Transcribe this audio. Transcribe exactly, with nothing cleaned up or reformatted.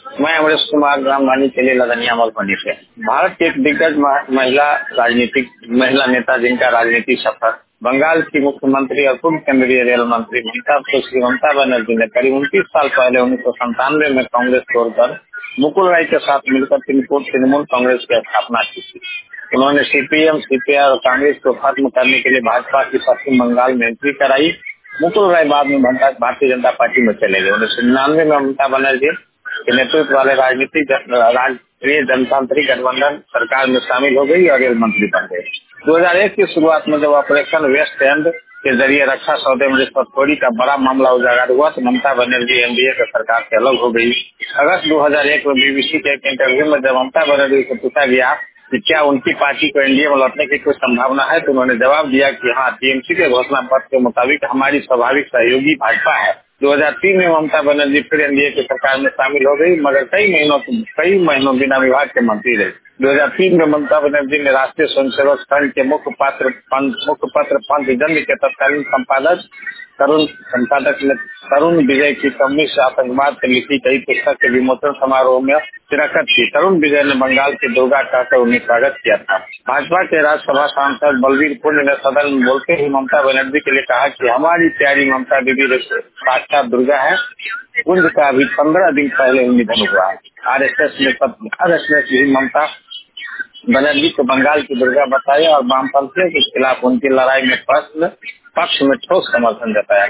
मैं अमरेश कुमार रामधानी के लिए लदनिया मधुबनी से। भारत की एक दिग्गज महिला राजनीतिक महिला नेता जिनका राजनीतिक सफर बंगाल की मुख्यमंत्री और पूर्व केंद्रीय रेल मंत्री ममता सुश्री ममता बनर्जी ने करीब उनतीस साल पहले उन्नीस सौ संतानवे में कांग्रेस छोड़कर मुकुल राय के साथ मिलकर तृणमूल कांग्रेस की स्थापना की थी। उन्होंने सीपीएम, सीपीआई और कांग्रेस को खत्म करने के लिए भाजपा की पश्चिम बंगाल में एंट्री कराई। मुकुल राय बाद में भारतीय जनता पार्टी में चले गए। उन्नीस सौ निन्यानवे में ममता बनर्जी के नेतृत्व वाले राजनीतिक राष्ट्रीय जनतांत्रिक गठबंधन सरकार में शामिल हो गई और रेल मंत्री बन गए। दो हज़ार एक की शुरुआत में जब ऑपरेशन वेस्ट एंड के जरिए रक्षा सौदे में रिश्वतखोरी का बड़ा मामला उजागर हुआ तो ममता बनर्जी एनडीए की सरकार से अलग हो गई। अगस्त दो हज़ार एक में बीबीसी के एक इंटरव्यू में जब ममता बनर्जी से पूछा गया कि क्या उनकी पार्टी को एनडीए में लौटने की कोई संभावना है तो उन्होंने जवाब दिया कि हाँ, टीएमसी के घोषणा पत्र के मुताबिक हमारी स्वाभाविक सहयोगी भाजपा है। दो हज़ार तीन में ममता बनर्जी फिर एनडीए की सरकार में शामिल हो गई, मगर कई महीनों कई महीनों बिना विभाग के मंत्री रहे। दो हज़ार तीन में ममता बनर्जी ने राष्ट्रीय स्वयंसेवक संघ के मुख्य पत्र मुख्य पत्र पंचजन्य के तत्कालीन संपादक तरुण संपादक ने तरुण विजय की कम्युनिस्ट आतंकवाद पर लिखी गई पुस्तक के विमोचन समारोह में शिरकत की। तरुण विजय ने बंगाल की दुर्गा कहकर उन्हें स्वागत किया था। भाजपा के राज्यसभा सांसद बलवीर पुण्य ने सदन में बोलते ही ममता बनर्जी के लिए कहा कि हमारी प्यारी ममता दीदी साक्षात दुर्गा है। कुंज का अभी पंद्रह दिन पहले ही निधन हुआ है। आरएसएस में आरएसएस भी ममता बनर्जी को बंगाल की दुर्गा बताया और वामपंथियों के खिलाफ उनकी लड़ाई में पक्ष में ठोस समर्थन जताया।